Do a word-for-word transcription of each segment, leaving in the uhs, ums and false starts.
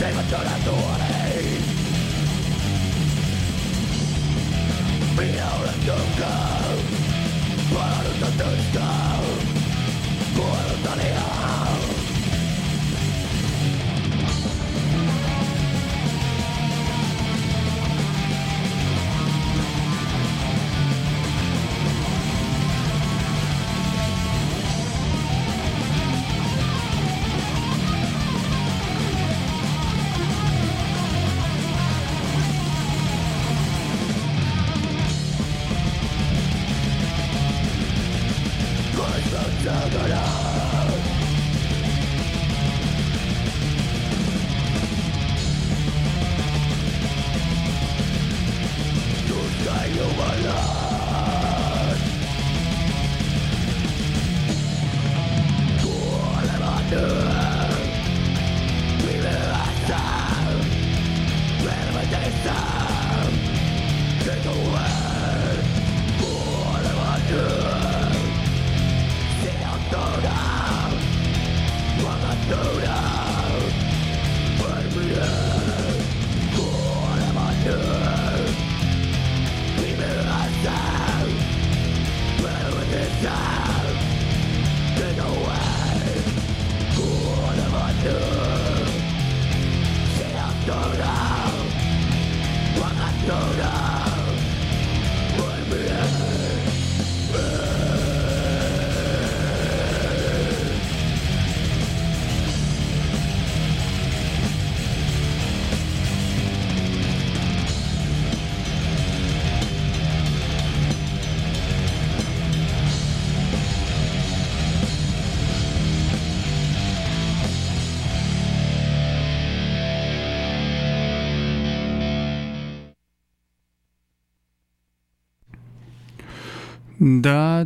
That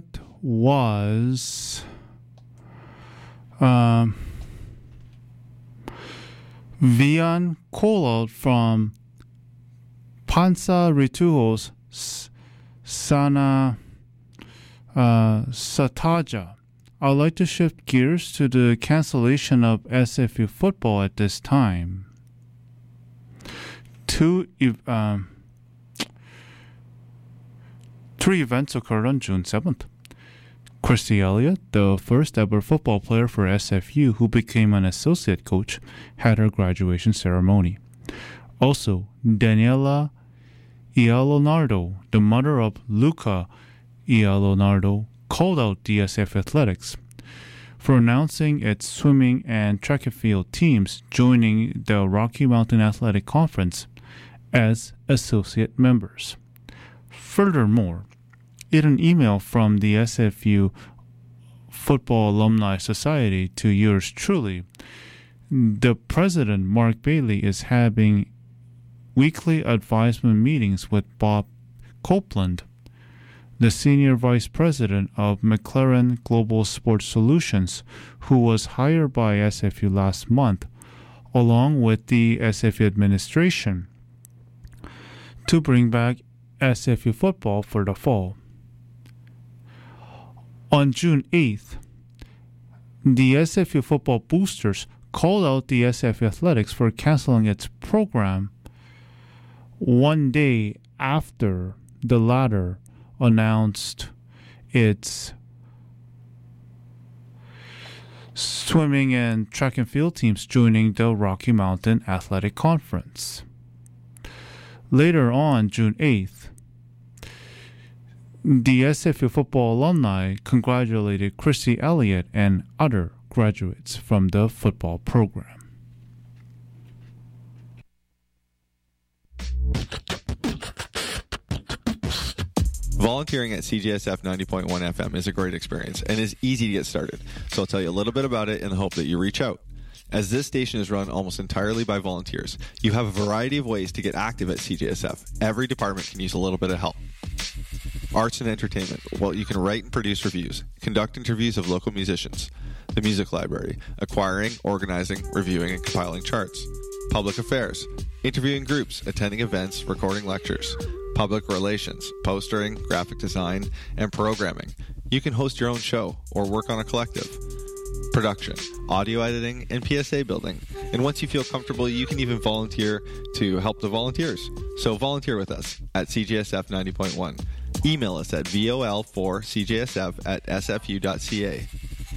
was um, Vian Kolot from Pansa Rituals Sana uh, Sataja. I'd like to shift gears to the cancellation of S F U football at this time. Two um, Three events occurred on June seventh. Christy Elliott, the first ever football player for S F U who became an associate coach, had her graduation ceremony. Also, Daniela Ialonardo, the mother of Luca Ialonardo, called out D S F Athletics for announcing its swimming and track and field teams joining the Rocky Mountain Athletic Conference as associate members. Furthermore, in an email from the S F U Football Alumni Society to yours truly, the president, Mark Bailey, is having weekly advisement meetings with Bob Copeland, the senior vice president of McLaren Global Sports Solutions, who was hired by S F U last month, along with the S F U administration, to bring back S F U football for the fall. On June eighth, the S F U football boosters called out the S F U Athletics for canceling its program one day after the latter announced its swimming and track and field teams joining the Rocky Mountain Athletic Conference. Later on, June eighth, the S F U football alumni congratulated Christy Elliott and other graduates from the football program. Volunteering at C J S F ninety point one F M is a great experience and is easy to get started. So I'll tell you a little bit about it in the hope that you reach out. As this station is run almost entirely by volunteers, you have a variety of ways to get active at C J S F. Every department can use a little bit of help. Arts and entertainment. Well, you can write and produce reviews, conduct interviews of local musicians. The music library. Acquiring, organizing, reviewing, and compiling charts. Public affairs. Interviewing groups, attending events, recording lectures. Public relations, postering, graphic design, and programming. You can host your own show or work on a collective. production, audio editing, and P S A building. And once you feel comfortable, you can even volunteer to help the volunteers. So volunteer with us at C J S F ninety point one. Email us at V O L four C J S F at S F U dot C A.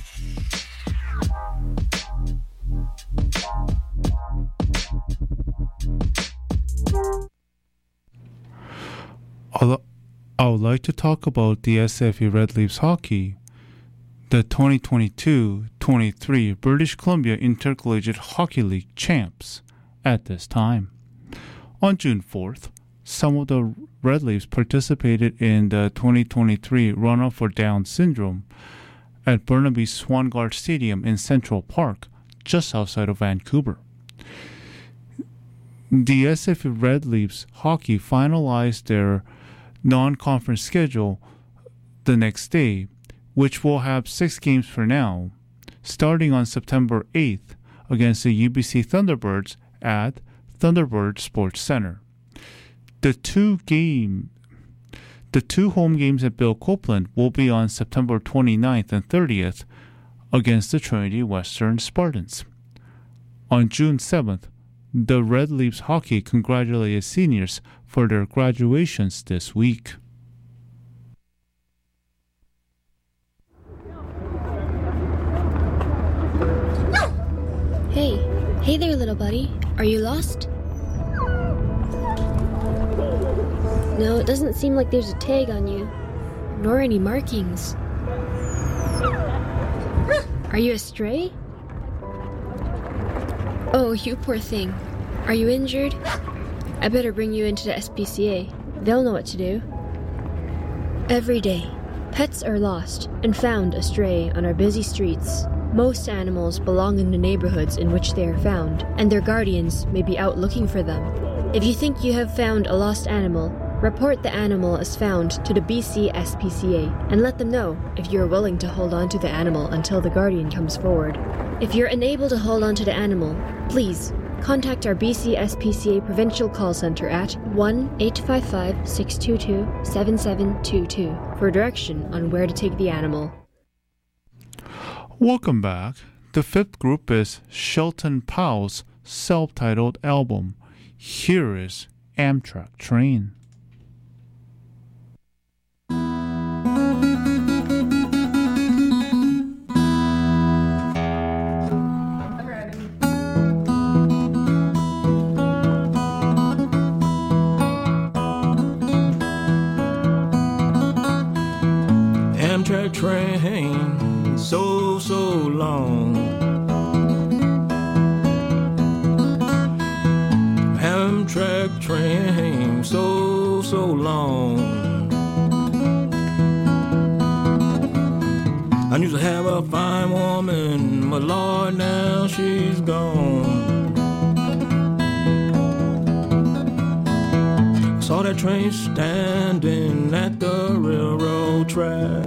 I would like to talk about the S F U Red Leafs hockey. The twenty twenty-two twenty-three British Columbia Intercollegiate Hockey League champs at this time. On June fourth, some of the Red Leafs participated in the twenty twenty-three Run-Up for Down Syndrome at Burnaby Swangard Stadium in Central Park, just outside of Vancouver. The S F U Red Leafs hockey finalized their non-conference schedule the next day, which will have six games for now, starting on September eighth against the U B C Thunderbirds at Thunderbird Sports Center. The two game, the two home games at Bill Copeland will be on September twenty-ninth and thirtieth against the Trinity Western Spartans. On June seventh, the Red Leafs hockey congratulated seniors for their graduations this week. Hey, hey there, little buddy. Are you lost? No, it doesn't seem like there's a tag on you, nor any markings. Are you a stray? Oh, you poor thing. Are you injured? I better bring you into the S P C A. They'll know what to do. Every day, pets are lost and found astray on our busy streets. Most animals belong in the neighborhoods in which they are found, and their guardians may be out looking for them. If you think you have found a lost animal, report the animal as found to the B C S P C A and let them know if you are willing to hold on to the animal until the guardian comes forward. If you're unable to hold on to the animal, please contact our B C S P C A Provincial Call Center at one eight five five, six two two, seven seven two two for direction on where to take the animal. Welcome back. The fifth group is Shelton Powell's self-titled album. Here is Amtrak Train. Amtrak train, so, so long. Amtrak train, so, so long. I used to have a fine woman, but Lord, now she's gone. Saw that train standing at the railroad track.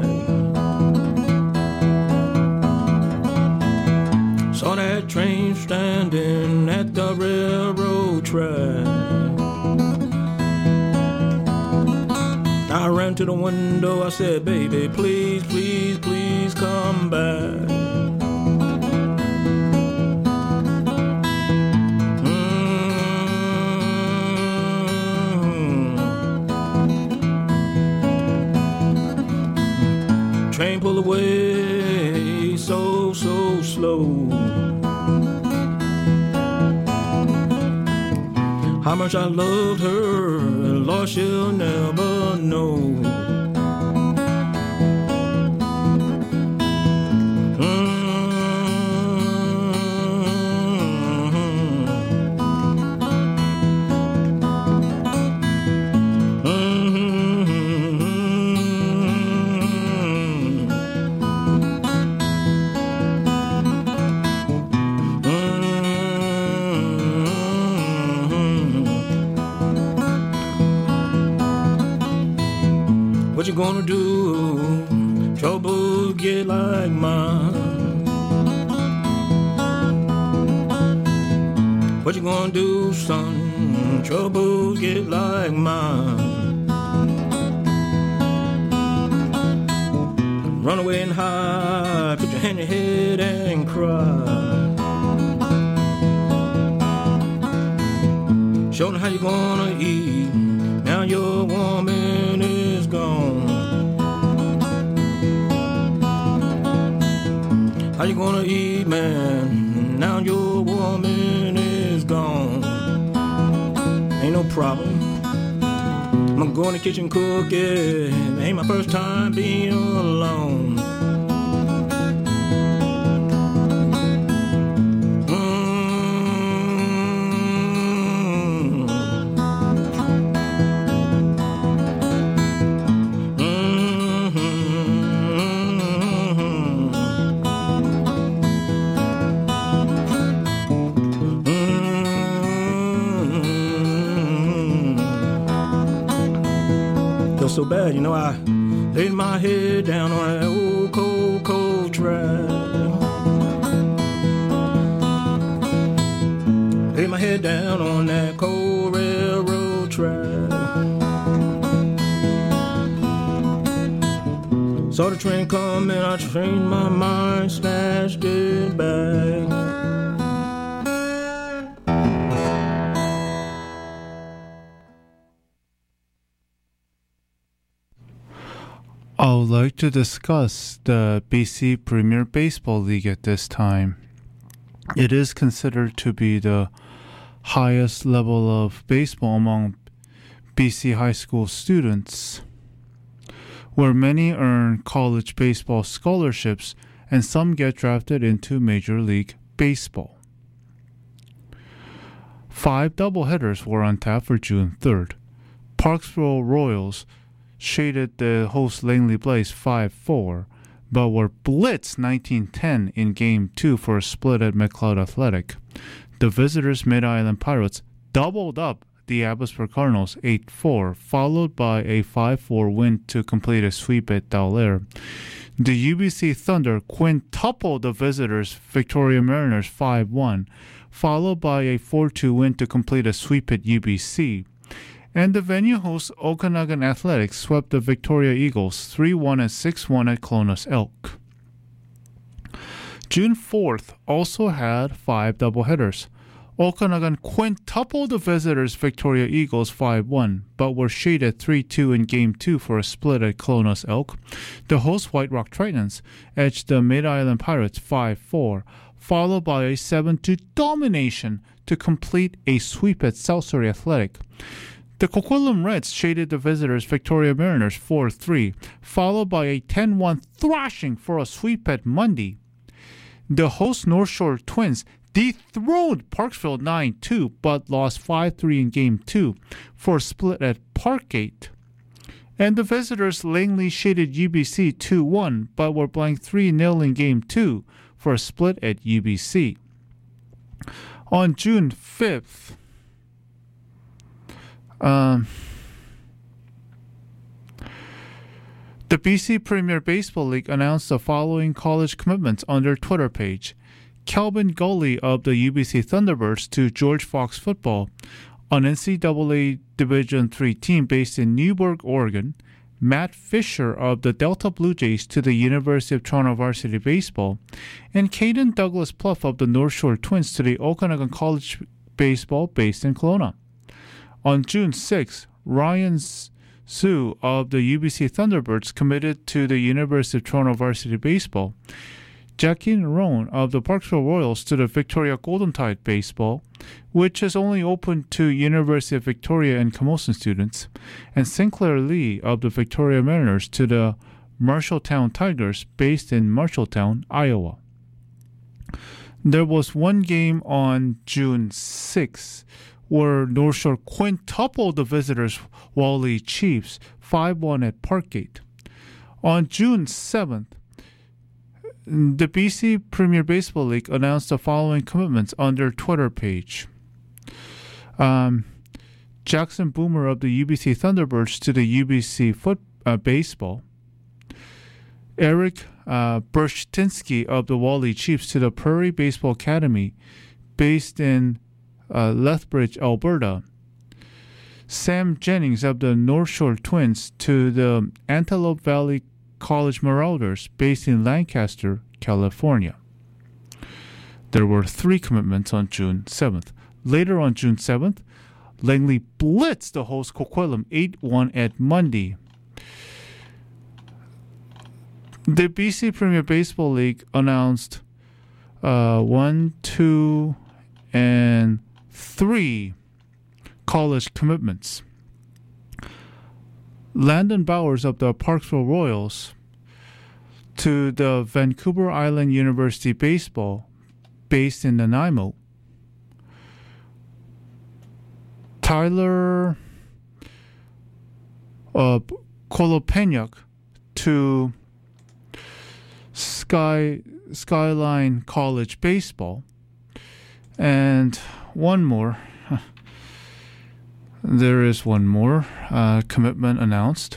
Saw that train standing at the railroad track. I ran to the window, I said, baby, please, please, please come back. Mm-hmm. Train pulled away so, so slow. How much I loved her, Lord, she'll never know. What you gonna do? Trouble get like mine. What you gonna do, son? Trouble get like mine. Run away and hide, put your hand in your head and cry. Show them how you gonna eat, now your woman is gone. How you gonna eat, man, now your woman is gone. Ain't no problem, I'm gonna go in the kitchen cook it. Ain't my first time being alone. So bad, you know, I laid my head down on that old cold, cold track. Laid my head down on that cold railroad track. Saw the train coming, I changed my mind, snatched it back. I would like to discuss the B C Premier Baseball League at this time. It is considered to be the highest level of baseball among B C high school students, where many earn college baseball scholarships and some get drafted into Major League Baseball. Five doubleheaders were on tap for June third. Parksville Royals shaded the host Langley Blaze five four, but were blitzed nineteen ten in Game two for a split at McLeod Athletic. The visitors Mid-Island Pirates doubled up the Abbotsford Cardinals eight four, followed by a five four win to complete a sweep at Dallaire. The U B C Thunder quintupled the visitors Victoria Mariners five one, followed by a four two win to complete a sweep at U B C. And the venue host Okanagan Athletics swept the Victoria Eagles three one and six one at Clonas Elk. June fourth also had five doubleheaders. Okanagan quintupled the visitors Victoria Eagles five one, but were shaded three two in Game two for a split at Clonas Elk. The host White Rock Tritons edged the Mid-Island Pirates five four, followed by a seven two domination to complete a sweep at South Surrey Athletic. The Coquitlam Reds shaded the visitors Victoria Mariners four three, followed by a ten one thrashing for a sweep at Mundy. The host North Shore Twins dethroned Parksville nine two, but lost five three in Game two for a split at Parkgate. And the visitors Langley shaded U B C two one, but were blanked three nil in Game two for a split at U B C. On June fifth, Um, the B C Premier Baseball League announced the following college commitments on their Twitter page. Calvin Gully of the U B C Thunderbirds to George Fox Football, an N C double A Division three team based in Newburgh, Oregon. Matt Fisher of the Delta Blue Jays to the University of Toronto Varsity Baseball, and Caden Douglas Pluff of the North Shore Twins to the Okanagan College Baseball based in Kelowna. On June sixth, Ryan Sue of the U B C Thunderbirds committed to the University of Toronto Varsity Baseball. Jackie Roan of the Parksville Royals to the Victoria Golden Tide Baseball, which is only open to University of Victoria and Camosun students. And Sinclair Lee of the Victoria Mariners to the Marshalltown Tigers based in Marshalltown, Iowa. There was one game on June sixth where North Shore quintupled the visitors Wally Chiefs five one at Parkgate. On June seventh, the B C Premier Baseball League announced the following commitments on their Twitter page. Um, Jackson Boomer of the U B C Thunderbirds to the U B C foot, uh, Baseball. Eric uh, Burshtinsky of the Wally Chiefs to the Prairie Baseball Academy based in Uh, Lethbridge, Alberta. Sam Jennings of the North Shore Twins to the Antelope Valley College Marauders based in Lancaster, California. There were three commitments on June seventh. Later on June seventh, Langley blitzed the host Coquitlam eight one at Mundy. The B C Premier Baseball League announced uh, one, two, and three college commitments. Landon Bowers of the Parksville Royals to the Vancouver Island University Baseball based in Nanaimo. Tyler uh, Kolopenyuk to Sky Skyline College Baseball. And one more. There is one more uh, commitment announced,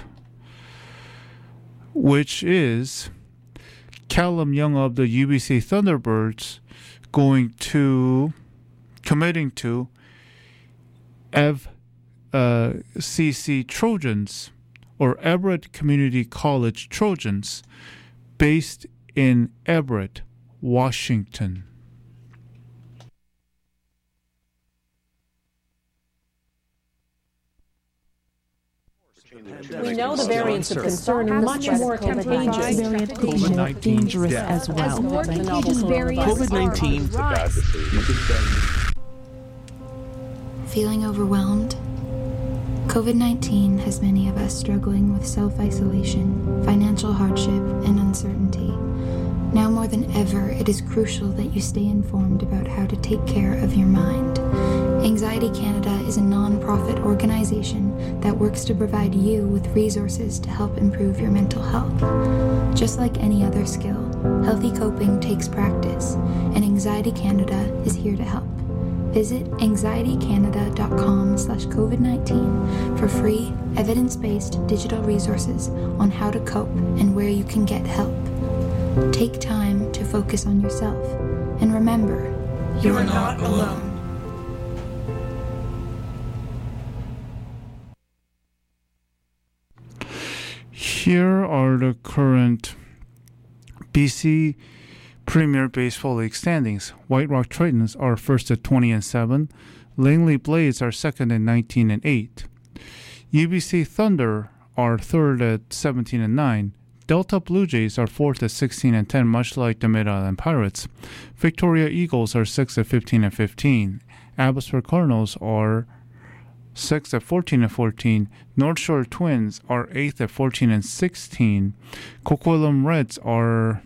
which is Callum Young of the U B C Thunderbirds going to, committing to F C C Trojans, or Everett Community College Trojans, based in Everett, Washington. We know the variants of concern are much more contagious. COVID nineteen dangerous as well. As more contagious variants COVID nineteen Feeling overwhelmed? COVID nineteen has many of us struggling with self-isolation, financial hardship, and uncertainty. Now more than ever, it is crucial that you stay informed about how to take care of your mind. Anxiety Canada is a non-profit organization that works to provide you with resources to help improve your mental health. Just like any other skill, healthy coping takes practice, and Anxiety Canada is here to help. Visit anxietycanada.com slash COVID-19 for free, evidence-based digital resources on how to cope and where you can get help. Take time to focus on yourself, and remember, you are not alone. Here are the current B C Premier Baseball League standings. White Rock Tritons are first at twenty and seven. Langley Blades are second at nineteen and eight. U B C Thunder are third at seventeen and nine. Delta Blue Jays are fourth at sixteen and ten, much like the Mid-Island Pirates. Victoria Eagles are sixth at fifteen and fifteen. Abbotsford Cardinals are sixth at fourteen and fourteen. North Shore Twins are eighth at fourteen and sixteen. Coquitlam Reds are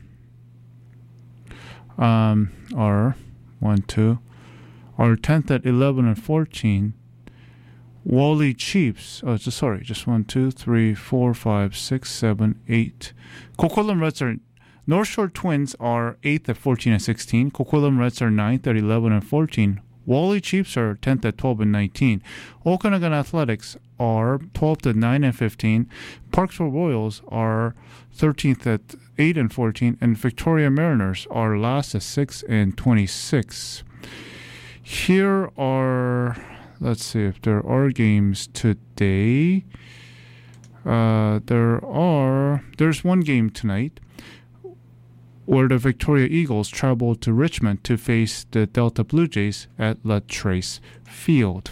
um are one two are tenth at eleven and fourteen. Wally Chiefs, oh, just, sorry, just one, two, three, four, five, six, seven, eight. Coquitlam Reds are, North Shore Twins are eighth at fourteen and sixteen. Coquitlam Reds are ninth at eleven and fourteen. Wally Chiefs are tenth at twelve and nineteen. Okanagan Athletics are twelfth at nine and fifteen. Parksville Royals are thirteenth at eight and fourteen. And Victoria Mariners are last at six and twenty-six. Here are, let's see if there are games today. Uh, there are, there's one game tonight where the Victoria Eagles travel to Richmond to face the Delta Blue Jays at La Trace Field.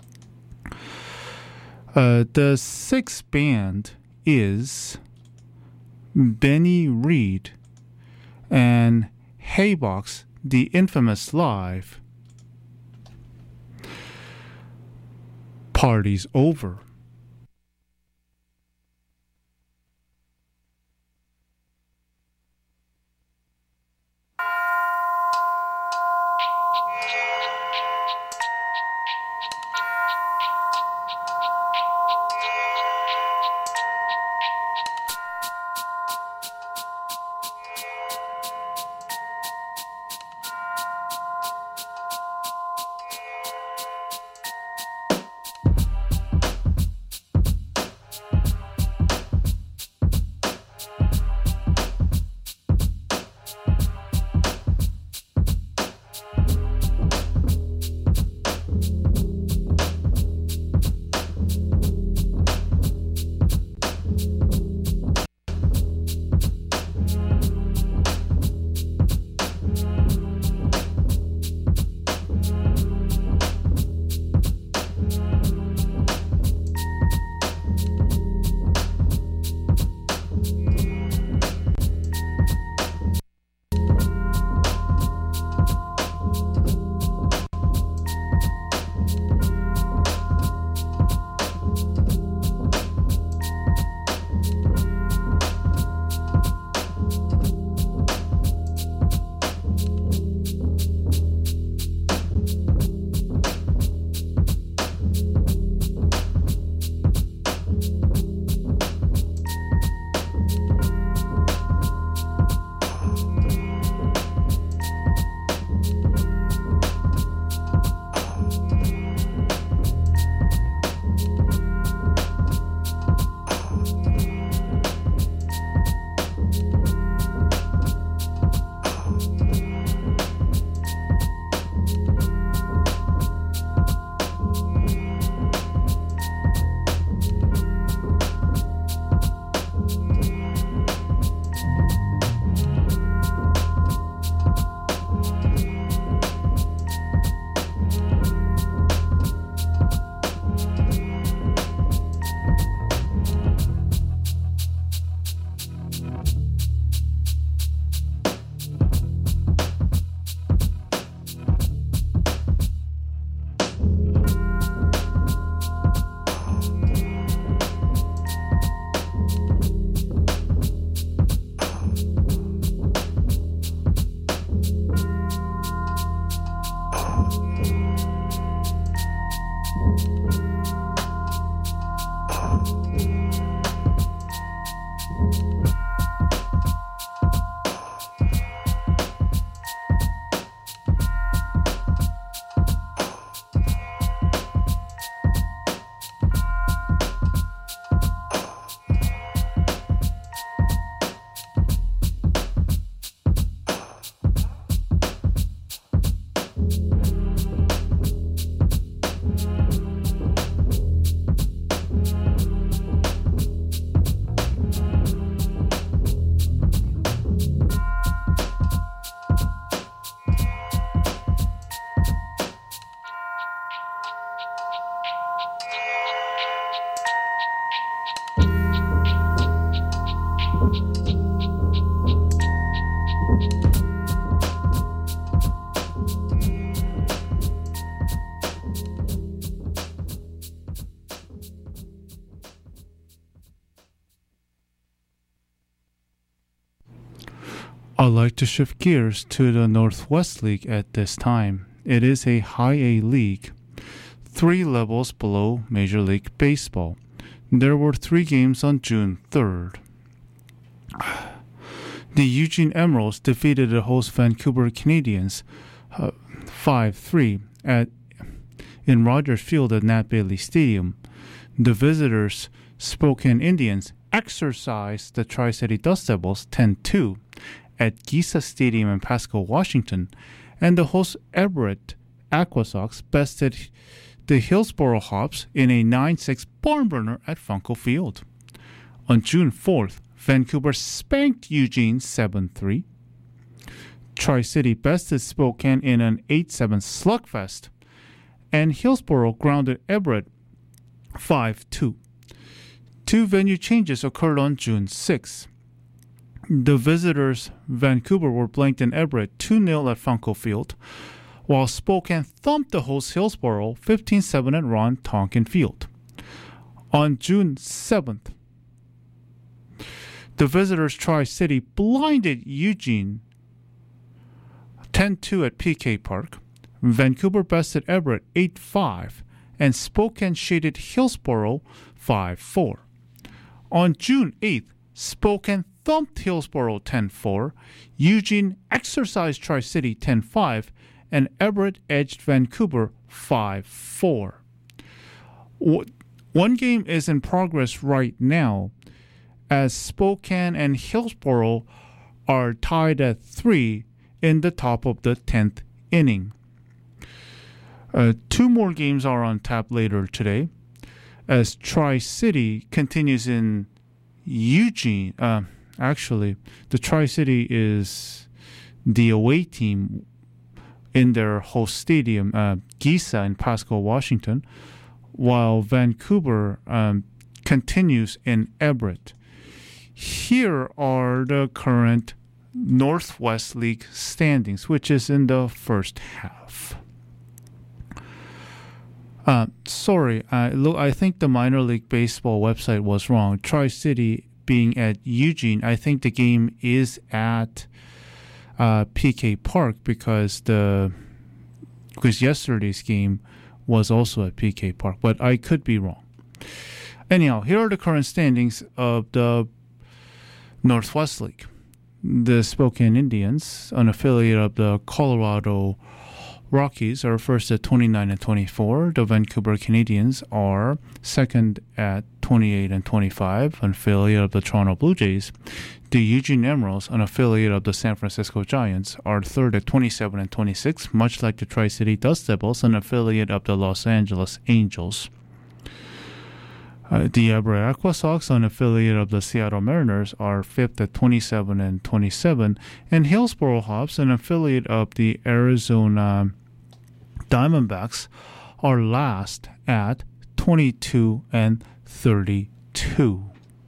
Uh, the sixth band is Benny Reed and Haybox, the infamous live. Party's over. I'd like to shift gears to the Northwest League at this time. It is a High A league, three levels below Major League Baseball. There were three games on June third. The Eugene Emeralds defeated the host Vancouver Canadians uh, five three at in Rogers Field at Nat Bailey Stadium. The visitors, Spokane Indians, exercised the Tri-City Dust Devils ten two at Giza Stadium in Pasco, Washington, and the host Everett Aquasox bested the Hillsboro Hops in a nine six barn burner at Funko Field. On June fourth, Vancouver spanked Eugene seven three. Tri-City bested Spokane in an eight seven slugfest, and Hillsboro grounded Everett five two. Two venue changes occurred on June sixth. The visitors, Vancouver, were blanked in Everett two nil at Funko Field, while Spokane thumped the host Hillsboro fifteen seven at Ron Tonkin Field. On June seventh, the visitors Tri-City blinded Eugene ten two at P K Park. Vancouver bested Everett eight five, and Spokane shaded Hillsboro five four. On June eighth, Spokane thumped Hillsboro ten four, Eugene exercised Tri-City ten five, and Everett edged Vancouver five four. One game is in progress right now, as Spokane and Hillsboro are tied at three in the top of the tenth inning. Uh, two more games are on tap later today, as Tri-City continues in Eugene. Uh, actually, the Tri-City is the away team in their host stadium, uh, Giza in Pasco, Washington, while Vancouver um, continues in Everett. Here are the current Northwest League standings, which is in the first half. Uh, sorry, uh, look, I think the minor league baseball website was wrong. Tri-City being at Eugene, I think the game is at uh, P K Park because the because yesterday's game was also at P K Park, but I could be wrong. Anyhow, here are the current standings of the Northwest League. The Spokane Indians, an affiliate of the Colorado Rockies, are first at twenty-nine and twenty-four. The Vancouver Canadians are second at twenty-eight and twenty-five, an affiliate of the Toronto Blue Jays. The Eugene Emeralds, an affiliate of the San Francisco Giants, are third at twenty-seven and twenty-six, much like the Tri-City Dust Devils, an affiliate of the Los Angeles Angels. Uh, the Everett Aquasox, an affiliate of the Seattle Mariners, are fifth at twenty-seven and twenty-seven, and Hillsboro Hops, an affiliate of the Arizona Diamondbacks, are last at twenty-two and thirty-two.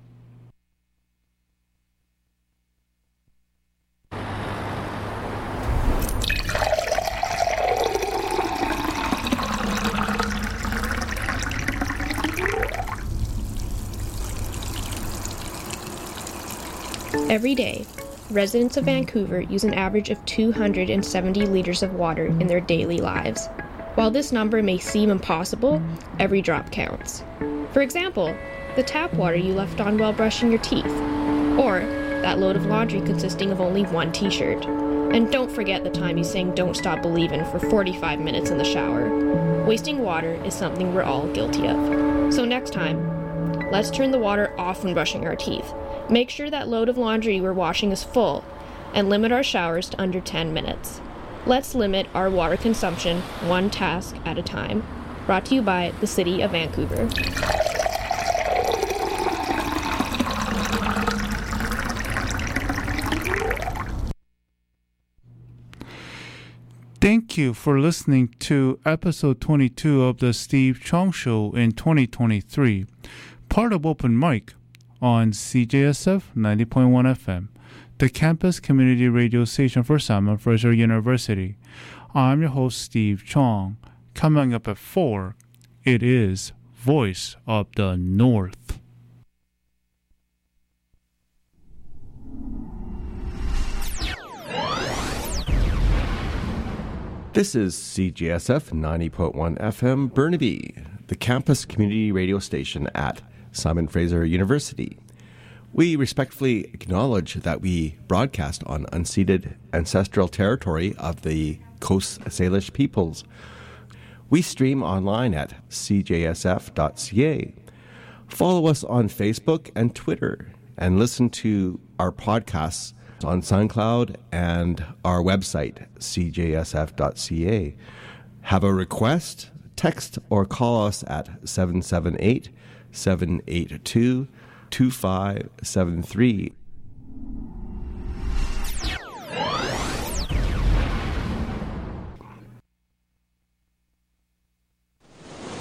Every day, residents of Vancouver use an average of two hundred seventy liters of water in their daily lives. While this number may seem impossible, every drop counts. For example, the tap water you left on while brushing your teeth, or that load of laundry consisting of only one t-shirt. And don't forget the time you sang Don't Stop Believin' for forty-five minutes in the shower. Wasting water is something we're all guilty of. So next time, let's turn the water off when brushing our teeth. Make sure that load of laundry we're washing is full, and limit our showers to under ten minutes. Let's limit our water consumption one task at a time. Brought to you by the City of Vancouver. Thank Thank you for listening to episode twenty-two of the Steve Chong Show in twenty twenty-three, part of Open Mic on C J S F ninety point one F M, the campus community radio station for Simon Fraser University. I'm your host, Steve Chong. Coming up at four, it is Voice of the North. This is C J S F ninety point one F M Burnaby, the campus community radio station at Simon Fraser University. We respectfully acknowledge that we broadcast on unceded ancestral territory of the Coast Salish peoples. We stream online at c j s f dot c a. Follow us on Facebook and Twitter, and listen to our podcasts on SoundCloud and our website, c j s f dot c a. Have a request? Text or call us at seven seven eight, seven eight two, two five seven three.